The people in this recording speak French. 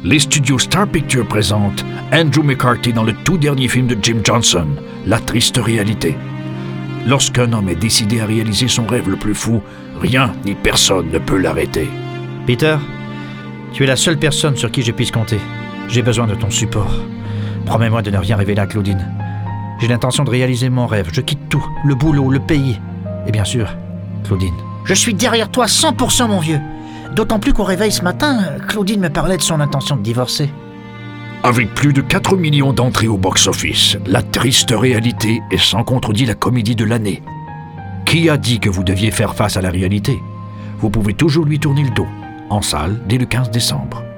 Les studios Star Pictures présentent Andrew McCarthy dans le tout dernier film de Jim Johnson, La triste réalité. Lorsqu'un homme est décidé à réaliser son rêve le plus fou, rien ni personne ne peut l'arrêter. Peter, tu es la seule personne sur qui je puisse compter. J'ai besoin de ton support. Promets-moi de ne rien révéler à Claudine. J'ai l'intention de réaliser mon rêve. Je quitte tout, le boulot, le pays. Et bien sûr, Claudine. Je suis derrière toi 100%, mon vieux. D'autant plus qu'au réveil ce matin, Claudine me parlait de son intention de divorcer. Avec plus de 4 millions d'entrées au box-office, La triste réalité est sans contredit la comédie de l'année. Qui a dit que vous deviez faire face à la réalité? Vous pouvez toujours lui tourner le dos, en salle dès le 15 décembre.